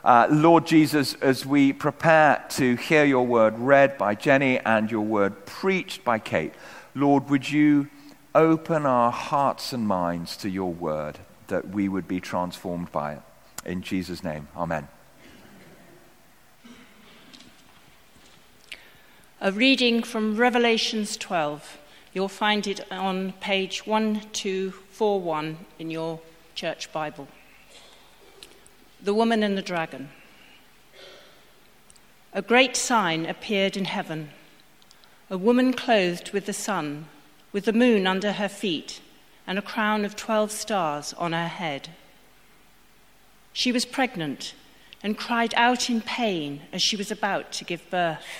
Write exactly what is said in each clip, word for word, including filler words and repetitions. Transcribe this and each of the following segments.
Uh, Lord Jesus, as we prepare to hear your word read by Jenny and your word preached by Kate, Lord, would you open our hearts and minds to your word, that we would be transformed by it. In Jesus' name, amen. A reading from Revelations twelve. You'll find it on page one two four one in your church Bible. The woman and the dragon. A great sign appeared in heaven. A woman clothed with the sun, with the moon under her feet, and a crown of twelve stars on her head. She was pregnant and cried out in pain as she was about to give birth.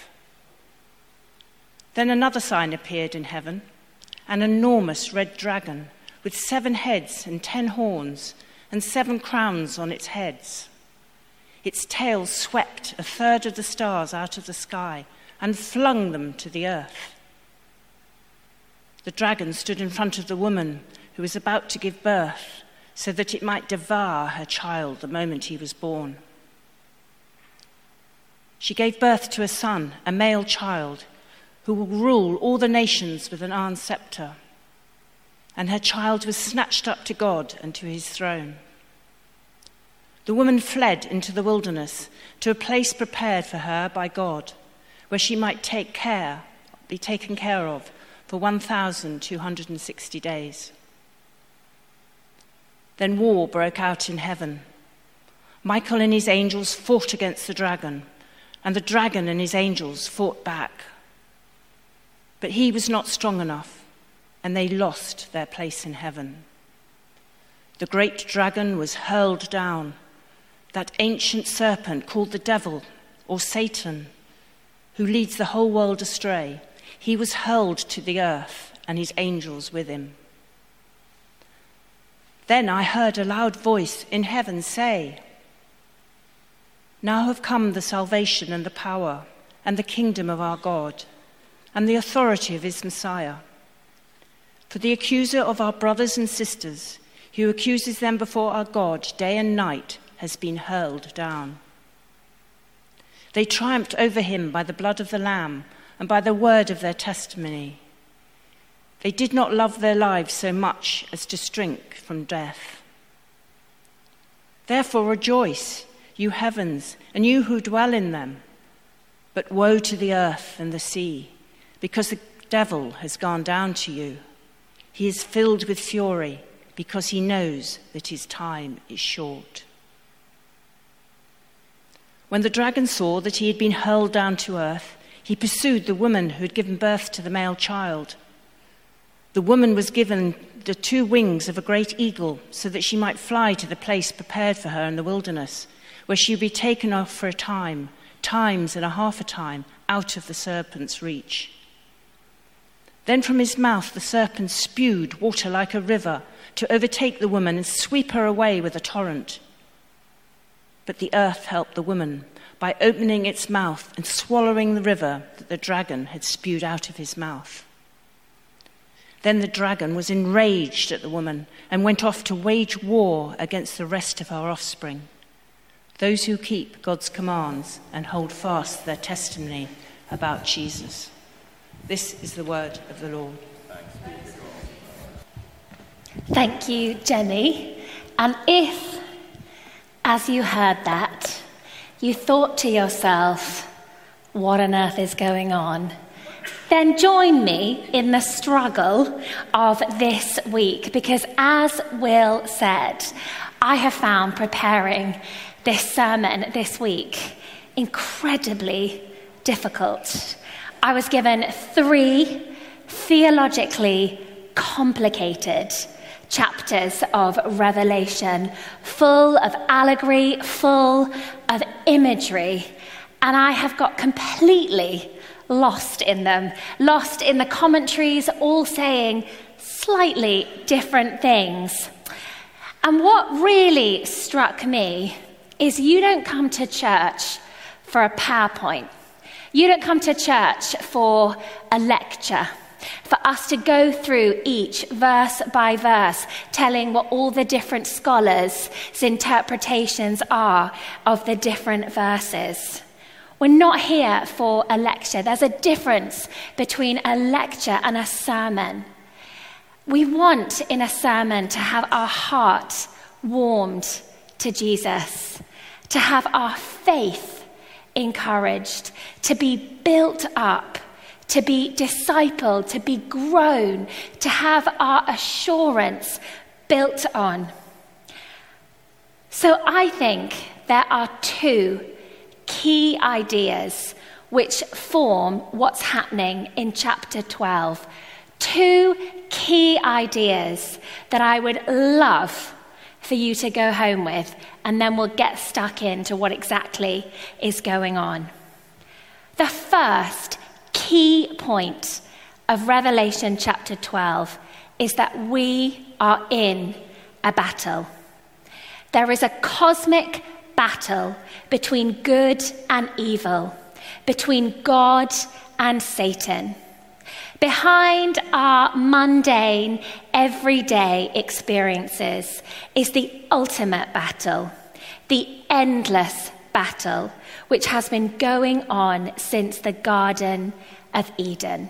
Then another sign appeared in heaven, an enormous red dragon with seven heads and ten horns and seven crowns on its heads. Its tail swept a third of the stars out of the sky and flung them to the earth. The dragon stood in front of the woman who was about to give birth, so that it might devour her child the moment he was born. She gave birth to a son, a male child, who will rule all the nations with an iron scepter. And her child was snatched up to God and to his throne. The woman fled into the wilderness to a place prepared for her by God, where she might take care, be taken care of for one thousand two hundred sixty days. Then war broke out in heaven. Michael and his angels fought against the dragon, and the dragon and his angels fought back. But he was not strong enough, and they lost their place in heaven. The great dragon was hurled down, that ancient serpent called the devil, or Satan, who leads the whole world astray. He was hurled to the earth, and his angels with him. Then I heard a loud voice in heaven say, "Now have come the salvation and the power and the kingdom of our God, and the authority of his Messiah. For the accuser of our brothers and sisters, who accuses them before our God day and night, has been hurled down. They triumphed over him by the blood of the Lamb and by the word of their testimony. They did not love their lives so much as to shrink from death. Therefore rejoice, you heavens, and you who dwell in them. But woe to the earth and the sea, because the devil has gone down to you. He is filled with fury, because he knows that his time is short." When the dragon saw that he had been hurled down to earth, he pursued the woman who had given birth to the male child. The woman was given the two wings of a great eagle, so that she might fly to the place prepared for her in the wilderness, where she would be taken off for a time, times and a half a time, out of the serpent's reach. Then from his mouth the serpent spewed water like a river to overtake the woman and sweep her away with a torrent. But the earth helped the woman by opening its mouth and swallowing the river that the dragon had spewed out of his mouth. Then the dragon was enraged at the woman and went off to wage war against the rest of her offspring, those who keep God's commands and hold fast their testimony about Jesus. This is the word of the Lord. Thank you, Jenny. And if, as you heard that, you thought to yourself, what on earth is going on? Then join me in the struggle of this week, because as Will said, I have found preparing this sermon this week incredibly difficult. I was given three theologically complicated chapters of Revelation, full of allegory, full of imagery, and I have got completely lost in them, lost in the commentaries, all saying slightly different things. And what really struck me is you don't come to church for a PowerPoint. You don't come to church for a lecture. for us to go through each verse by verse, telling what all the different scholars' interpretations are of the different verses. We're not here for a lecture. There's a difference between a lecture and a sermon. We want in a sermon to have our heart warmed to Jesus, to have our faith encouraged, to be built up, to be discipled, to be grown, to have our assurance built on. So I think there are two key ideas which form what's happening in chapter twelve. Two key ideas that I would love for you to go home with, and then we'll get stuck into what exactly is going on. The first key point of Revelation chapter twelve is that we are in a battle. There is a cosmic battle between good and evil, between God and Satan. Behind our mundane, everyday experiences is the ultimate battle, the endless battle, which has been going on since the Garden of Eden.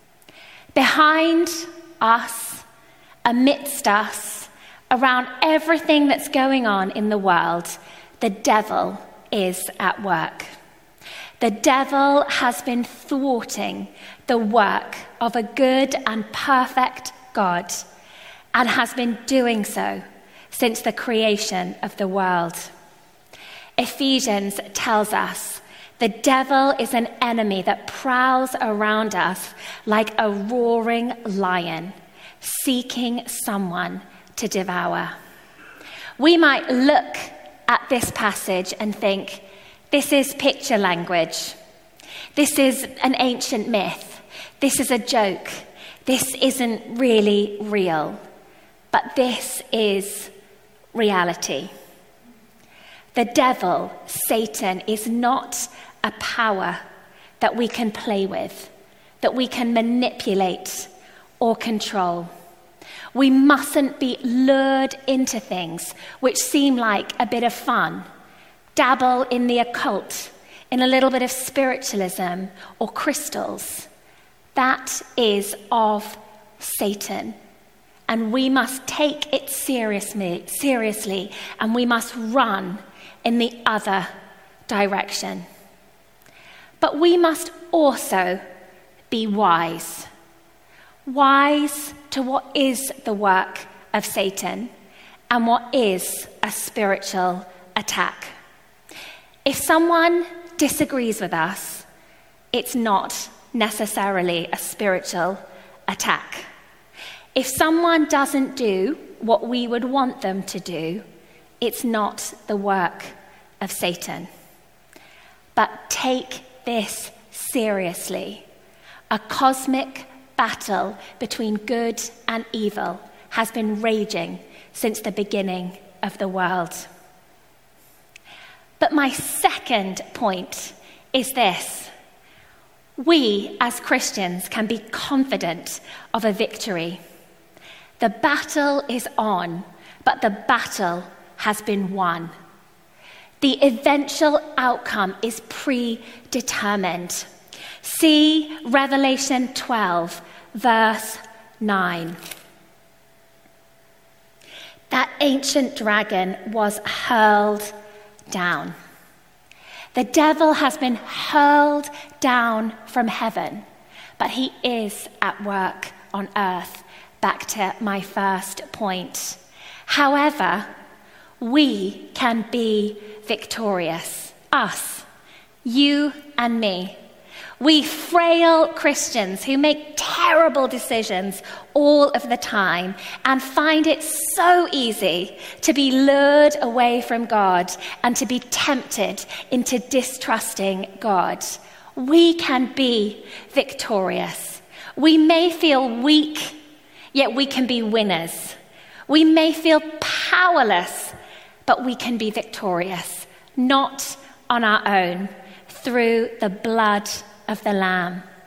Behind us, amidst us, around everything that's going on in the world, the devil is at work. The devil has been thwarting the work of a good and perfect God, and has been doing so since the creation of the world. Ephesians tells us the devil is an enemy that prowls around us like a roaring lion, seeking someone to devour. We might look at this passage and think, this is picture language. This is an ancient myth. This is a joke. This isn't really real. But this is reality. The devil, Satan, is not a power that we can play with, that we can manipulate or control. We mustn't be lured into things which seem like a bit of fun, dabble in the occult, in a little bit of spiritualism or crystals. That is of Satan. And we must take it seriously, seriously, and we must run in the other direction. But we must also be wise. Wise to what is the work of Satan and what is a spiritual attack. If someone disagrees with us, it's not necessarily a spiritual attack. If someone doesn't do what we would want them to do, it's not the work of Satan. But take this seriously. A cosmic battle between good and evil has been raging since the beginning of the world. But my second point is this. We as Christians can be confident of a victory. The battle is on, but the battle has been won. The eventual outcome is predetermined. See Revelation twelve, verse nine. That ancient dragon was hurled down. The devil has been hurled down from heaven, but he is at work on earth. Back to my first point. However, we can be victorious. Us, you and me. We frail Christians who make terrible decisions all of the time and find it so easy to be lured away from God and to be tempted into distrusting God. We can be victorious. We may feel weak, yet we can be winners. We may feel powerless, but we can be victorious, not on our own, through the blood of the Lamb,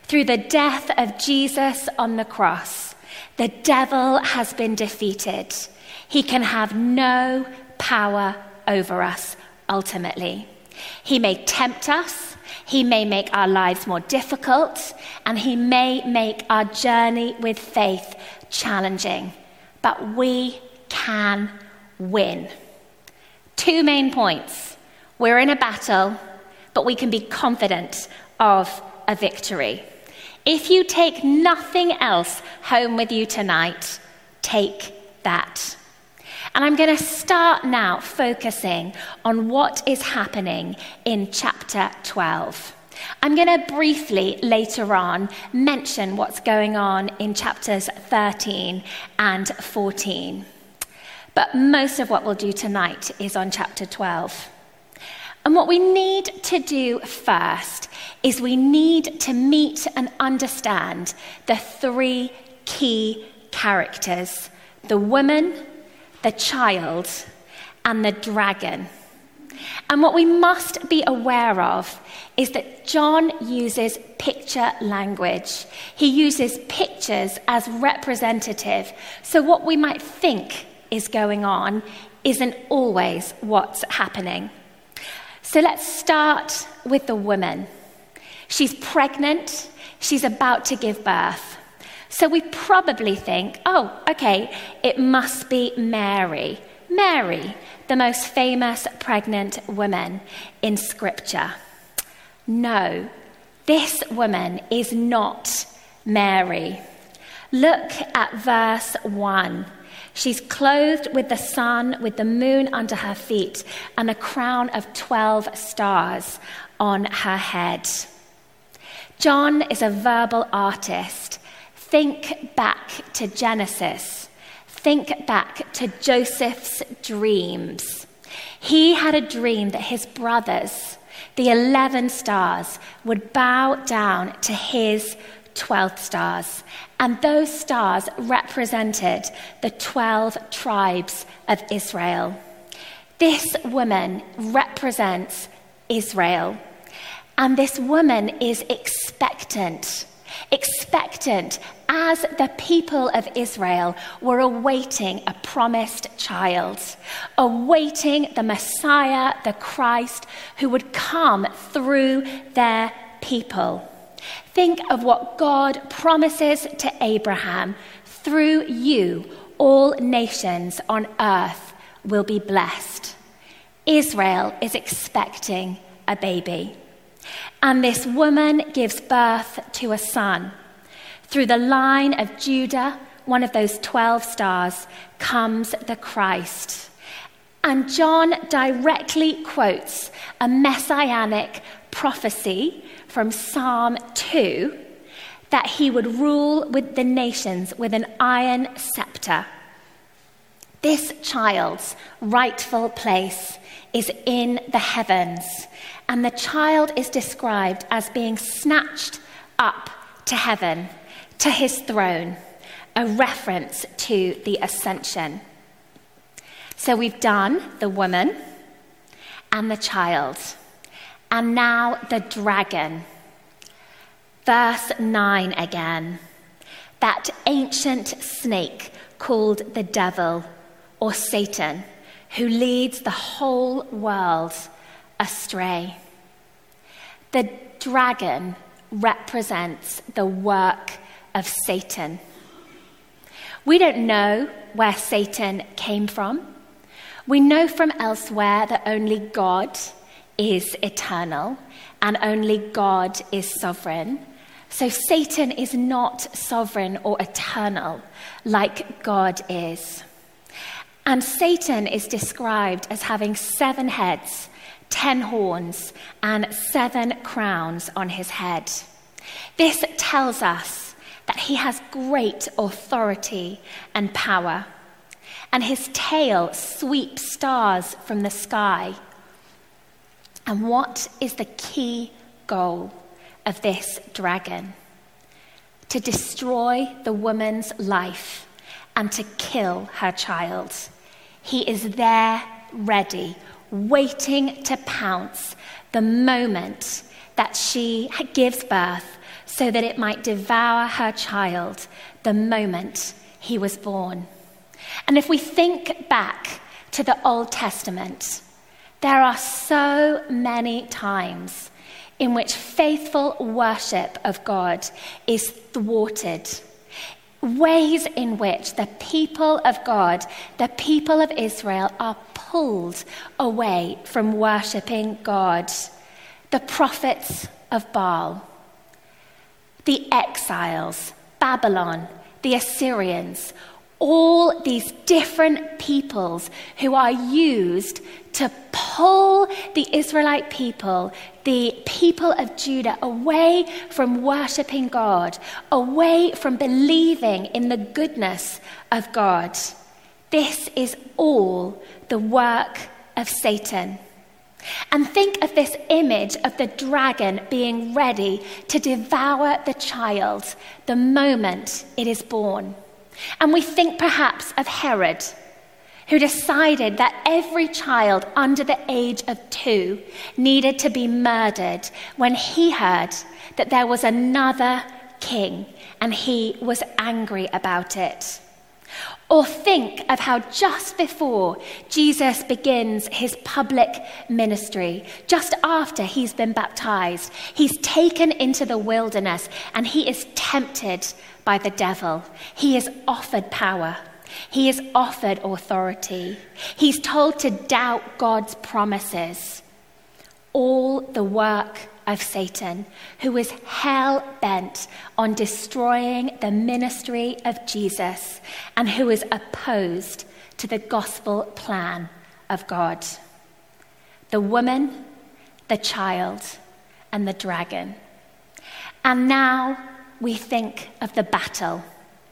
Through the death of Jesus on the cross, the devil has been defeated. He can have no power over us ultimately. He may tempt us, he may make our lives more difficult, and he may make our journey with faith challenging. But we can win. Two main points. We're in a battle, but we can be confident of a victory. If you take nothing else home with you tonight, take that. And I'm going to start now focusing on what is happening in chapter twelve. I'm going to briefly later on mention what's going on in chapters thirteen and fourteen. But most of what we'll do tonight is on chapter twelve. And what we need to do first is we need to meet and understand the three key characters: the woman, the child, and the dragon. And what we must be aware of is that John uses picture language. He uses pictures as representative. So what we might think is going on isn't always what's happening. So let's start with the woman. She's pregnant. She's about to give birth. So we probably think, oh, okay, it must be Mary. Mary, the most famous pregnant woman in Scripture. No, this woman is not Mary. Look at verse one. She's clothed with the sun, with the moon under her feet, and a crown of twelve stars on her head. John is a verbal artist. Think back to Genesis. Think back to Joseph's dreams. He had a dream that his brothers, the eleven stars, would bow down to his twelve stars. And those stars represented the twelve tribes of Israel. This woman represents Israel. And this woman is expectant. Expectant as the people of Israel were awaiting a promised child, awaiting the Messiah, the Christ, who would come through their people. Think of what God promises to Abraham: through you, all nations on earth will be blessed. Israel is expecting a baby. And this woman gives birth to a son. Through the line of Judah, one of those twelve stars, comes the Christ. And John directly quotes a messianic prophecy from Psalm two, that he would rule with the nations with an iron scepter. This child's rightful place is in the heavens, and the child is described as being snatched up to heaven, to his throne, a reference to the ascension. So we've done the woman and the child, and now the dragon. Verse nine again. That ancient snake called the devil, or Satan, who leads the whole world astray. The dragon represents the work of Satan. We don't know where Satan came from. We know from elsewhere that only God is eternal and only God is sovereign. So Satan is not sovereign or eternal like God is. And Satan is described as having seven heads, ten horns, and seven crowns on his head. This tells us that he has great authority and power, and his tail sweeps stars from the sky. And what is the key goal of this dragon? To destroy the woman's life and to kill her child. He is there, ready, waiting to pounce the moment that she gives birth, so that it might devour her child the moment he was born. And if we think back to the Old Testament, there are so many times in which faithful worship of God is thwarted. Ways in which the people of God, the people of Israel, are pulled away from worshipping God. The prophets of Baal, the exiles, Babylon, the Assyrians, all these different peoples who are used to pull the Israelite people, the people of Judah, away from worshipping God, away from believing in the goodness of God. This is all the work of Satan. And think of this image of the dragon being ready to devour the child the moment it is born. And we think perhaps of Herod, who decided that every child under the age of two needed to be murdered when he heard that there was another king and he was angry about it. Or think of how just before Jesus begins his public ministry, just after he's been baptized, he's taken into the wilderness and he is tempted by the devil. He is offered power. He is offered authority. He's told to doubt God's promises. All the work of Satan, who is hell-bent on destroying the ministry of Jesus and who is opposed to the gospel plan of God. The woman, the child, and the dragon. And now we think of the battle.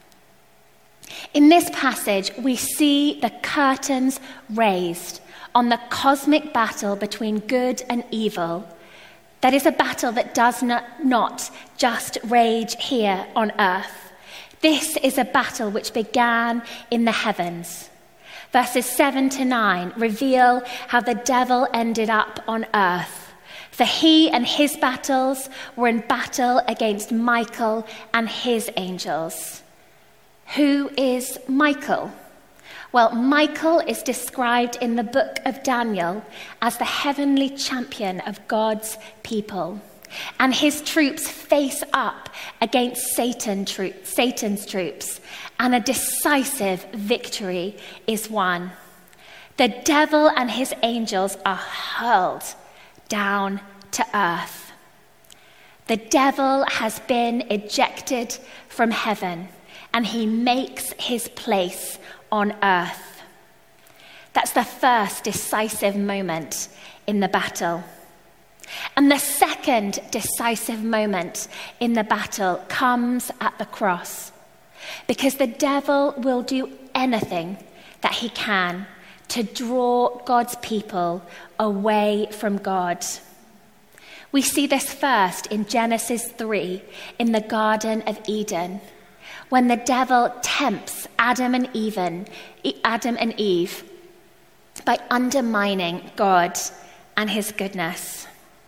In this passage, we see the curtains raised on the cosmic battle between good and evil. That is a battle that does not, not just rage here on earth. This is a battle which began in the heavens. Verses seven to nine reveal how the devil ended up on earth. For he and his battles were in battle against Michael and his angels. Who is Michael? Well, Michael is described in the book of Daniel as the heavenly champion of God's people. And his troops face up against Satan tro- Satan's troops, and a decisive victory is won. The devil and his angels are hurled down to earth. The devil has been ejected from heaven, and he makes his place on earth. That's the first decisive moment in the battle. And the second decisive moment in the battle comes at the cross, because the devil will do anything that he can to draw God's people away from God. We see this first in Genesis three, in the Garden of Eden, when the devil tempts Adam and Eve, Adam and Eve by undermining God and his goodness.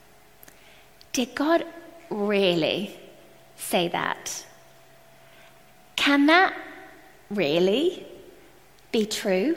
Did God really say that? Can that really be true?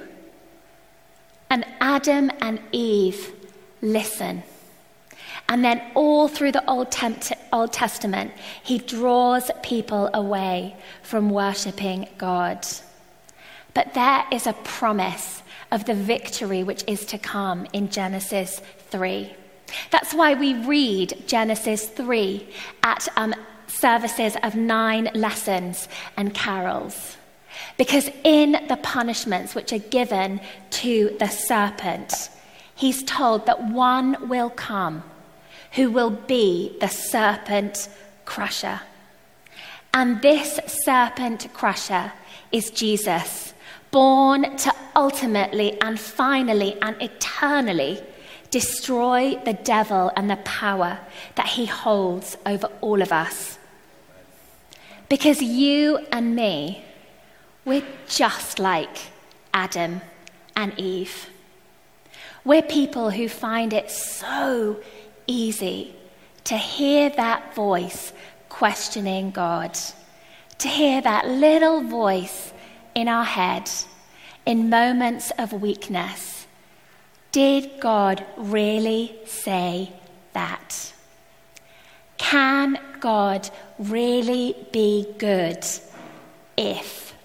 And Adam and Eve listen. And then all through the Old, Tem- Old Testament, he draws people away from worshipping God. But there is a promise of the victory which is to come in Genesis three. That's why we read Genesis three at um, services of nine lessons and carols. Because in the punishments which are given to the serpent, he's told that one will come who will be the serpent crusher. And this serpent crusher is Jesus, born to ultimately and finally and eternally destroy the devil and the power that he holds over all of us. Because you and me, we're just like Adam and Eve. We're people who find it so easy to hear that voice questioning God, to hear that little voice in our head in moments of weakness. Did God really say that? Can God really be good if?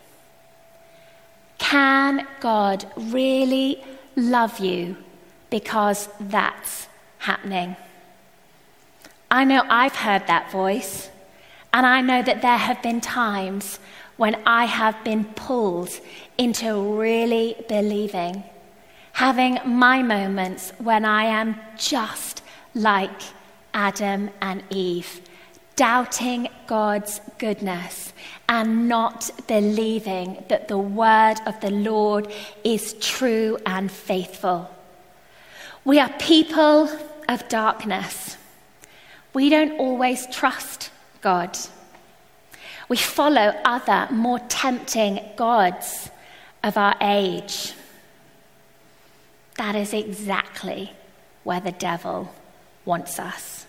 Can God really love you because that's happening? I know I've heard that voice, and I know that there have been times when I have been pulled into really believing, having my moments when I am just like Adam and Eve, doubting God's goodness and not believing that the word of the Lord is true and faithful. We are people of darkness. We don't always trust God. We follow other more tempting gods of our age. That is exactly where the devil wants us.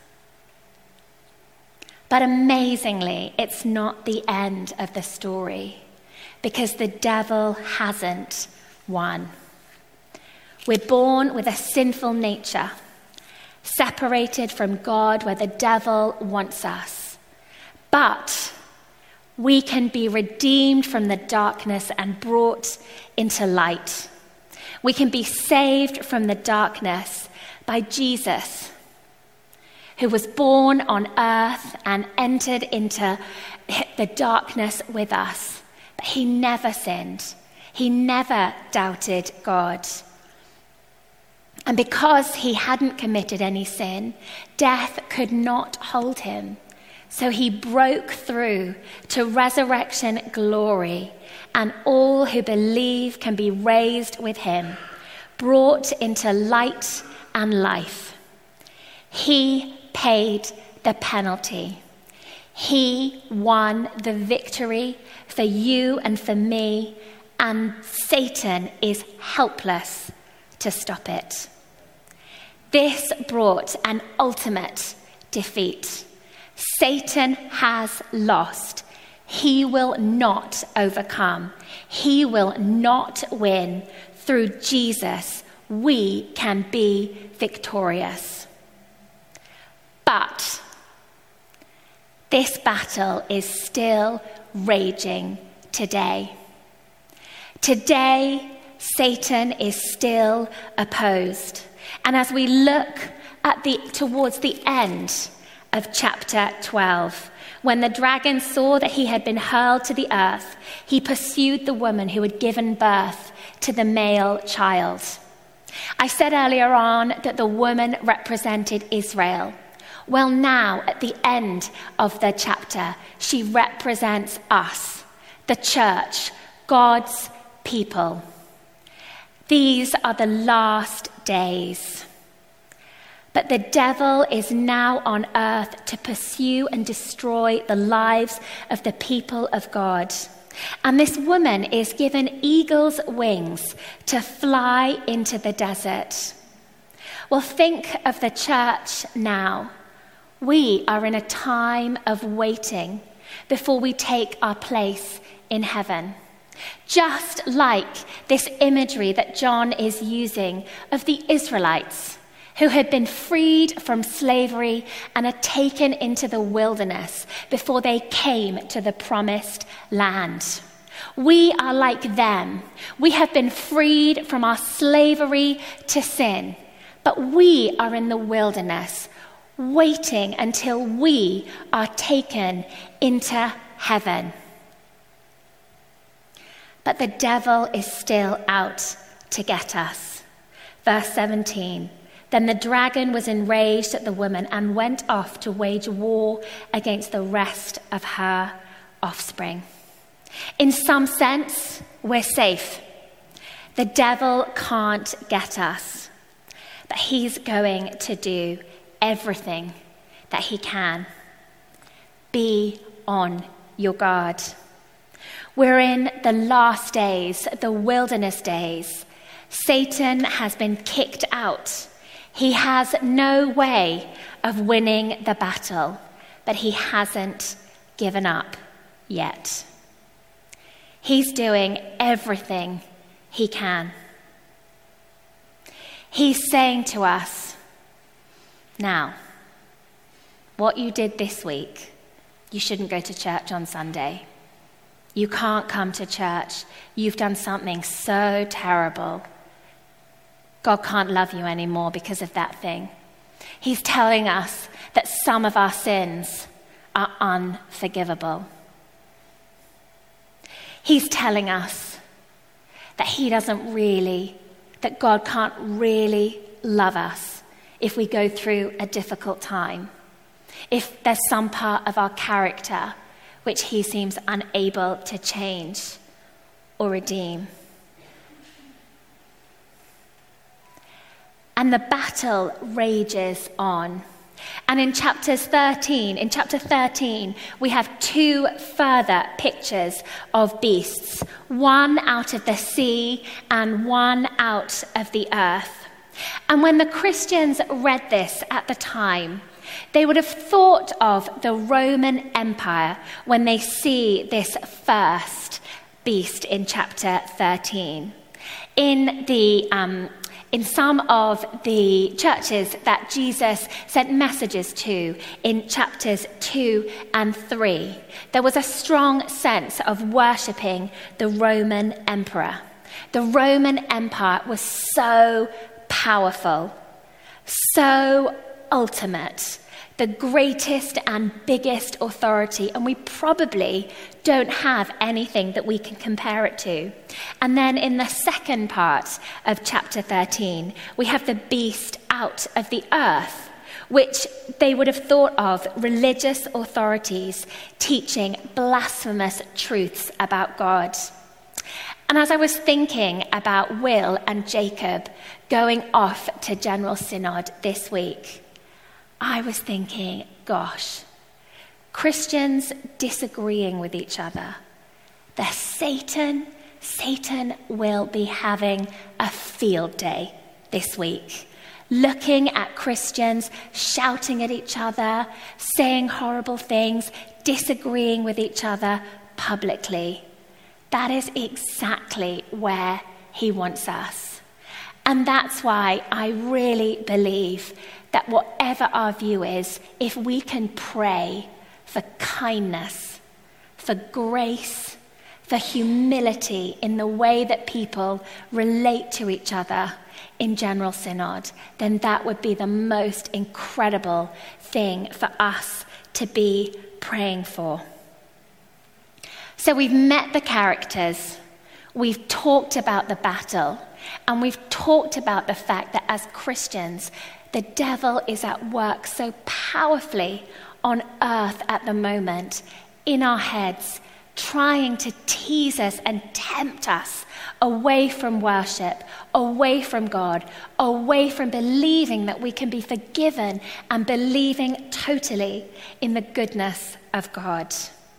But amazingly, it's not the end of the story, because the devil hasn't won. We're born with a sinful nature, separated from God where the devil wants us. But we can be redeemed from the darkness and brought into light. We can be saved from the darkness by Jesus, who was born on earth and entered into the darkness with us. But he never sinned. He never doubted God. And because he hadn't committed any sin, death could not hold him. So he broke through to resurrection glory, and all who believe can be raised with him, brought into light and life. He paid the penalty. He won the victory for you and for me, and Satan is helpless to stop it. This brought an ultimate defeat. Satan has lost. He will not overcome. He will not win. Through Jesus, we can be victorious. But this battle is still raging today. Today, Satan is still opposed. And as we look at the towards the end of chapter twelve, when the dragon saw that he had been hurled to the earth, he pursued the woman who had given birth to the male child. I said earlier on that the woman represented Israel. Well, now, at the end of the chapter, she represents us, the church, God's people. These are the last days. But the devil is now on earth to pursue and destroy the lives of the people of God. And this woman is given eagle's wings to fly into the desert. Well, think of the church now. We are in a time of waiting before we take our place in heaven. Just like this imagery that John is using of the Israelites who had been freed from slavery and are taken into the wilderness before they came to the promised land. We are like them. We have been freed from our slavery to sin, but we are in the wilderness, waiting until we are taken into heaven. But the devil is still out to get us. Verse seventeen, then the dragon was enraged at the woman and went off to wage war against the rest of her offspring. In some sense, we're safe. The devil can't get us, but he's going to do everything that he can. Be on your guard. We're in the last days, the wilderness days. Satan has been kicked out. He has no way of winning the battle, but he hasn't given up yet. He's doing everything he can. He's saying to us, now, what you did this week, you shouldn't go to church on Sunday. You can't come to church. You've done something so terrible. God can't love you anymore because of that thing. He's telling us that some of our sins are unforgivable. He's telling us that he doesn't really, that God can't really love us if we go through a difficult time, if there's some part of our character which he seems unable to change or redeem. And the battle rages on. And in chapters thirteen, in chapter thirteen, we have two further pictures of beasts, one out of the sea and one out of the earth. And when the Christians read this at the time, they would have thought of the Roman Empire when they see this first beast in chapter thirteen. In the um, in some of the churches that Jesus sent messages to in chapters two and three, there was a strong sense of worshipping the Roman emperor. The Roman Empire was so powerful, so ultimate, the greatest and biggest authority, and we probably don't have anything that we can compare it to. And then in the second part of chapter thirteen, we have the beast out of the earth, which they would have thought of religious authorities teaching blasphemous truths about God. And as I was thinking about Will and Jacob going off to General Synod this week, I was thinking, gosh, Christians disagreeing with each other. The Satan, Satan will be having a field day this week, looking at Christians, shouting at each other, saying horrible things, disagreeing with each other publicly. That is exactly where he wants us. And that's why I really believe that whatever our view is, if we can pray for kindness, for grace, for humility in the way that people relate to each other in General Synod, then that would be the most incredible thing for us to be praying for. So we've met the characters, we've talked about the battle, and we've talked about the fact that as Christians, the devil is at work so powerfully on earth at the moment, in our heads, trying to tease us and tempt us away from worship, away from God, away from believing that we can be forgiven and believing totally in the goodness of God.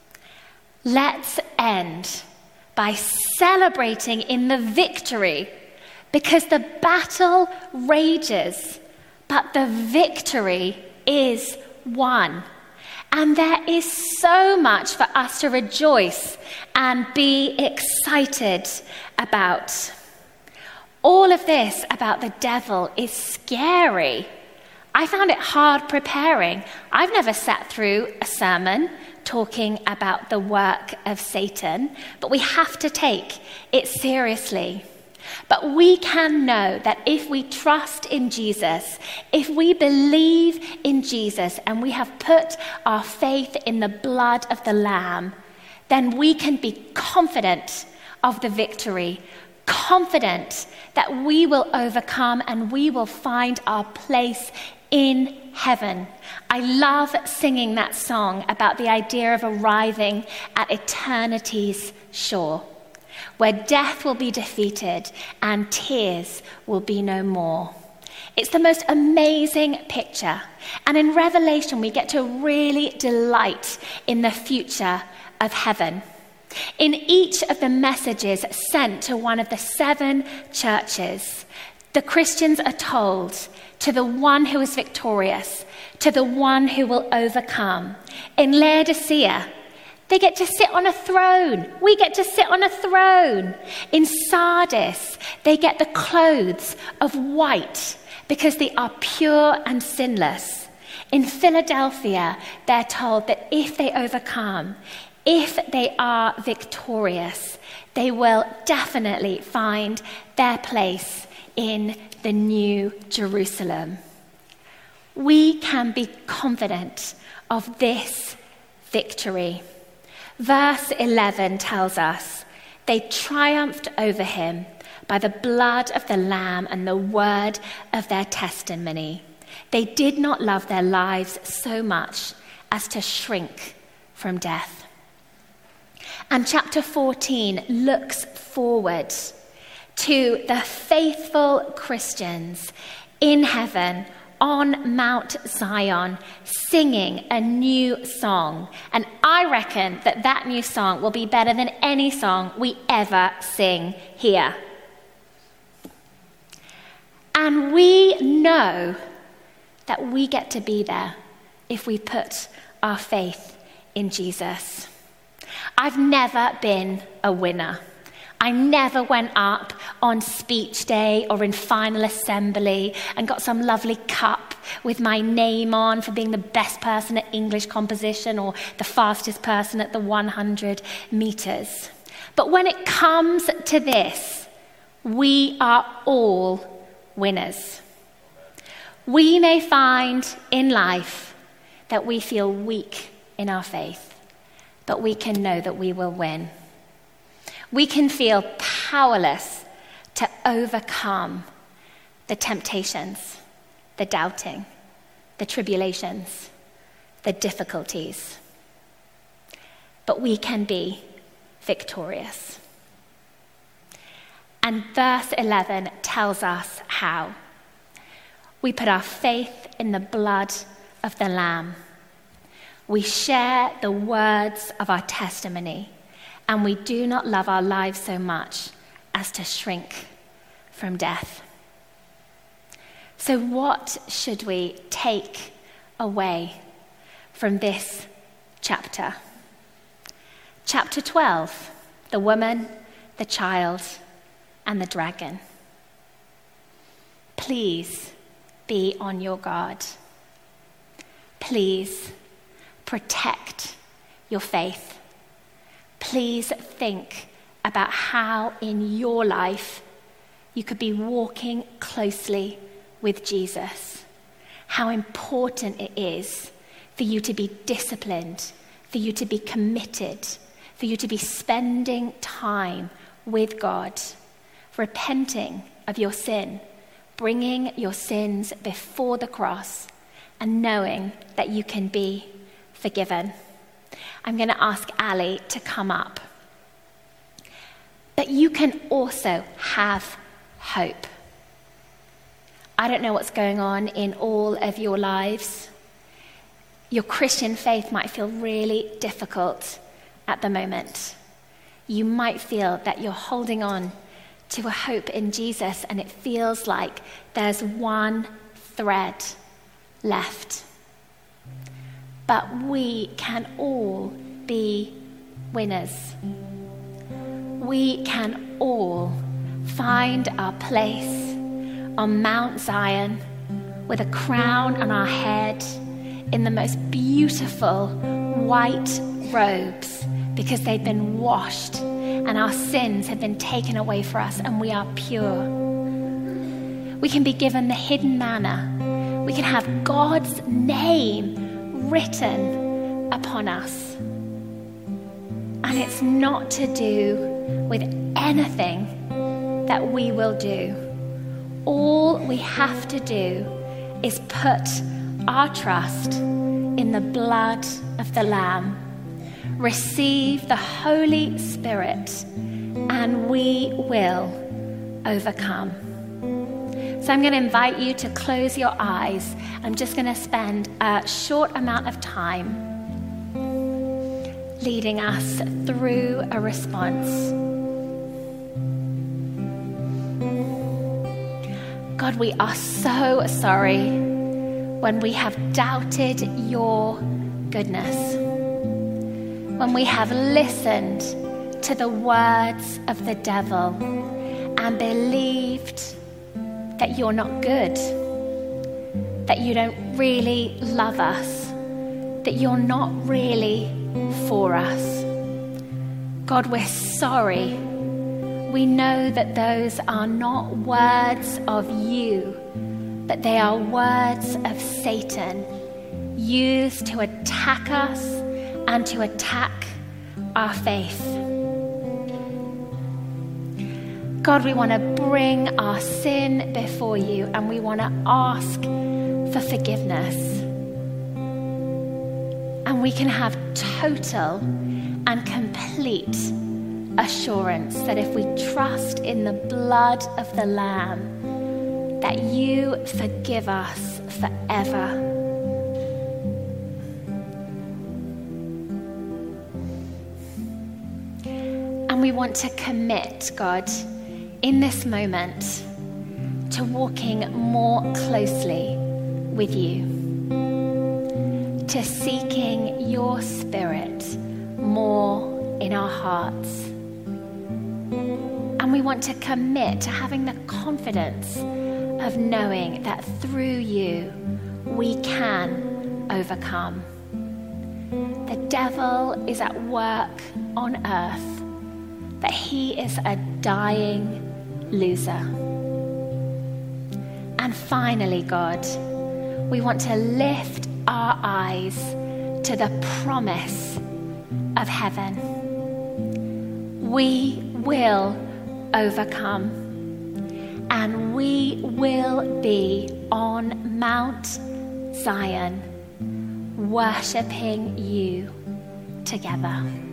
Let's end by celebrating in the victory, because the battle rages, but the victory is won. And there is so much for us to rejoice and be excited about. All of this about the devil is scary. I found it hard preparing. I've never sat through a sermon talking about the work of Satan, but we have to take it seriously. But we can know that if we trust in Jesus, if we believe in Jesus and we have put our faith in the blood of the Lamb, then we can be confident of the victory, confident that we will overcome and we will find our place in heaven. I love singing that song about the idea of arriving at eternity's shore, where death will be defeated and tears will be no more. It's the most amazing picture. And in Revelation, we get to really delight in the future of heaven. In each of the messages sent to one of the seven churches, The Christians are told, to the one who is victorious, to the one who will overcome. In Laodicea, they get to sit on a throne. We get to sit on a throne. In Sardis, they get the clothes of white because they are pure and sinless. In Philadelphia, they're told that if they overcome, if they are victorious, they will definitely find their place in the New Jerusalem. We can be confident of this victory. Verse eleven tells us, they triumphed over him by the blood of the Lamb and the word of their testimony. They did not love their lives so much as to shrink from death. And chapter fourteen looks forward to the faithful Christians in heaven on Mount Zion singing a new song. And I reckon that that new song will be better than any song we ever sing here. And we know that we get to be there if we put our faith in Jesus. I've never been a winner. I never went up on speech day or in final assembly and got some lovely cup with my name on for being the best person at English composition or the fastest person at the one hundred meters. But when it comes to this, we are all winners. We may find in life that we feel weak in our faith, but we can know that we will win. We can feel powerless to overcome the temptations, the doubting, the tribulations, the difficulties. But we can be victorious. And verse eleven tells us how. We put our faith in the blood of the Lamb. We share the words of our testimony, and we do not love our lives so much as to shrink from death. So what should we take away from this chapter? Chapter twelve, the woman, the child, and the dragon. Please be on your guard. Please protect your faith. Please think about how in your life you could be walking closely with Jesus. How important it is for you to be disciplined, for you to be committed, for you to be spending time with God, repenting of your sin, bringing your sins before the cross, and knowing that you can be forgiven. I'm going to ask Ali to come up. But you can also have hope. I don't know what's going on in all of your lives. Your Christian faith might feel really difficult at the moment. You might feel that you're holding on to a hope in Jesus and it feels like there's one thread left. But we can all be winners. We can all find our place on Mount Zion with a crown on our head in the most beautiful white robes because they've been washed and our sins have been taken away for us and we are pure. We can be given the hidden manna. We can have God's name written upon us. And it's not to do with anything that we will do. All we have to do is put our trust in the blood of the Lamb, receive the Holy Spirit, and we will overcome. So I'm going to invite you to close your eyes. I'm just going to spend a short amount of time leading us through a response. God, we are so sorry when we have doubted your goodness, when we have listened to the words of the devil and believed that you're not good, that you don't really love us, that you're not really for us. God, we're sorry. We know that those are not words of you, but they are words of Satan, used to attack us and to attack our faith. God, we want to bring our sin before you, and we want to ask for forgiveness. And we can have total and complete assurance that if we trust in the blood of the Lamb, that you forgive us forever. And we want to commit, God, in this moment, to walking more closely with you, to seeking your Spirit more in our hearts. And we want to commit to having the confidence of knowing that through you we can overcome. The devil is at work on earth, but he is a dying loser. And finally, God, we want to lift our eyes to the promise of heaven. We will overcome, and we will be on Mount Zion, worshiping you together.